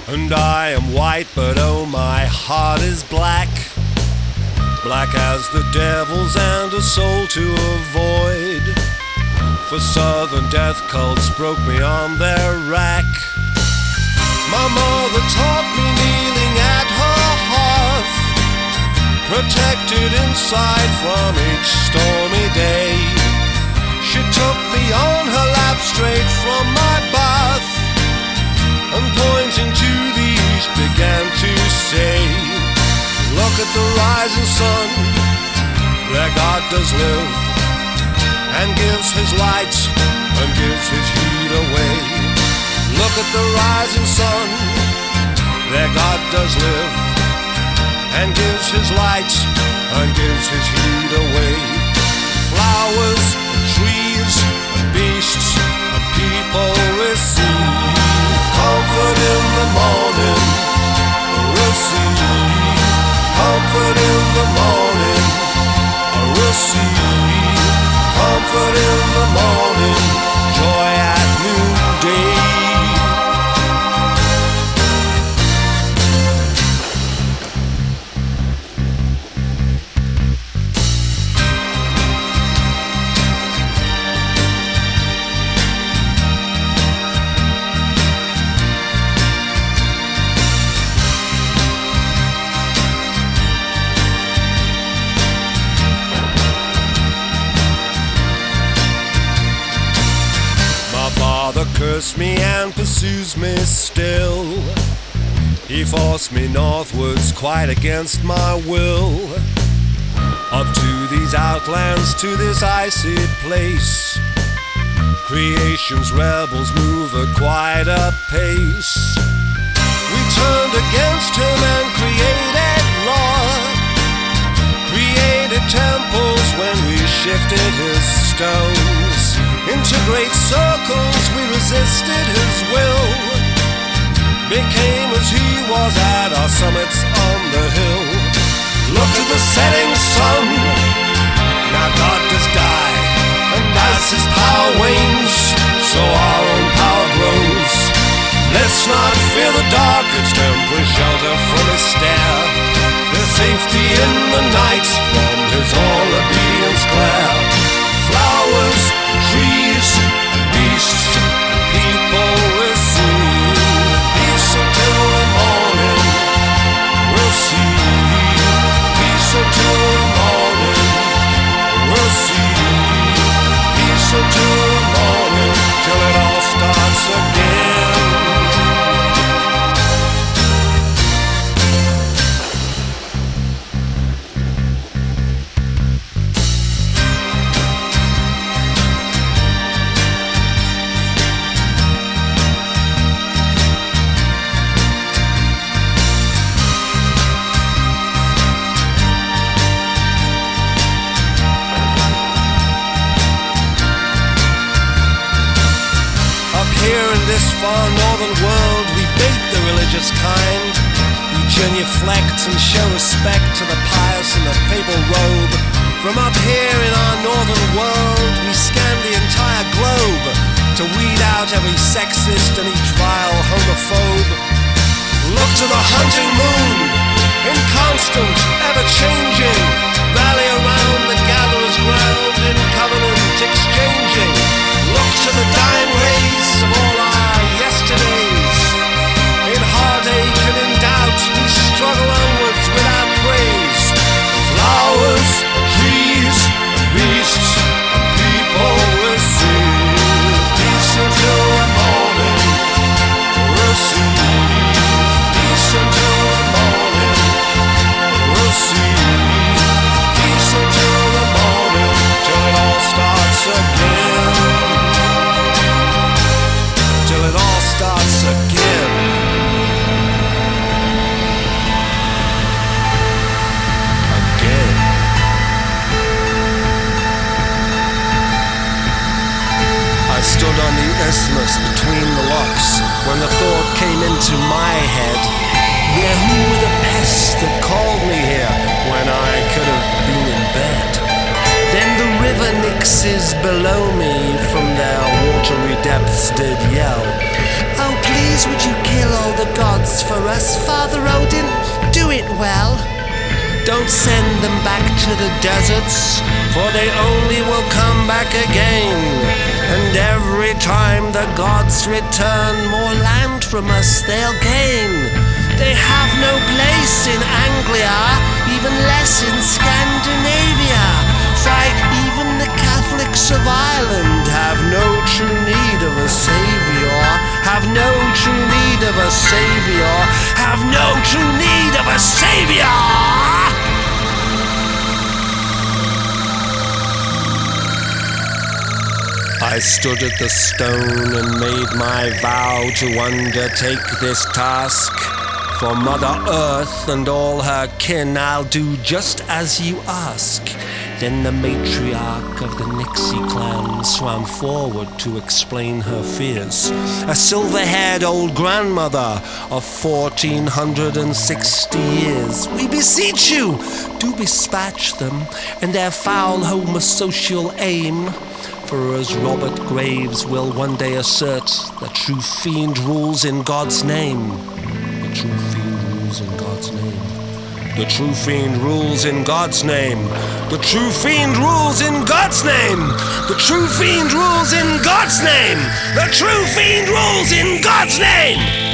And I am white, but oh, my heart is black. Black as the devil's and a soul to avoid. For southern death cults broke me on their rack. My mother taught me kneeling at her hearth, protected inside from each stormy day. She took me on her lap straight from my bath, and pointing to the east began to say, look at the rising sun, there God does live, and gives his light and gives his heat away. Look at the rising sun, there God does live, and gives his light and gives his heat away. Flowers and trees and beasts and people receive comfort in the morning, receive comfort in the morning, receive comfort in the morning, joy at noonday. Curse me and pursues me still. He forced me northwards quite against my will, up to these outlands, to this icy place. Creation's rebels move at quite a pace. We turned against him and created law, created temples when we shifted his stones. Into great circles we resisted his will, became as he was at our summits on the hill. Look at the setting sun, now God does die, and as his power wanes, so our own power grows. Let's not fear the dark, it's temporary shelter from his stare. There's safety in the night from his all-obedience glare. Flowers, trees, beasts, people receive peace until the morning. Receive peace until the morning. Receive peace until the morning, till it all starts again. This far northern world, we bait the religious kind, we genuflect and show respect to the pious in the papal robe. From up here in our northern world, we scan the entire globe to weed out every sexist and each vile homophobe. Look to the hunting moon, inconstant, ever-changing, rally around the gatherer's ground in covenant exchanging. Look to the dying rays of all our yesterdays. In heartache and in doubt, we struggle onwards without praise. Flowers, trees, and beasts, and people receive peace until the morning. Receive peace until the morning. Receive peace until the morning, till it all starts again. Till it all starts again. Again. I stood on the isthmus between the locks when the thought came into my head, yeah, who were the pests that called me here when I could have been in bed? Then the river Nixes below me from their watery depths did yell, oh please Please would you kill all the gods for us, Father Odin? Do it well. Don't send them back to the deserts, for they only will come back again. And every time the gods return, more land from us they'll gain. They have no place in Anglia, even less in Scandinavia. Fight, even the Catholics of Ireland have no true need of a savior. Have no true need of a savior. Have no true need of a savior. I stood at the stone and made my vow to undertake this task. For Mother Earth and all her kin, I'll do just as you ask. Then the matriarch of the Nixie clan swam forward to explain her fears. A silver-haired old grandmother of 1460 years. We beseech you, do dispatch them and their foul homosocial aim. For as Robert Graves will one day assert, the true fiend rules in God's name. The true fiend rules in God's name. The true fiend rules in God's name. The true fiend rules in God's name. The true fiend rules in God's name. The true fiend rules in God's name.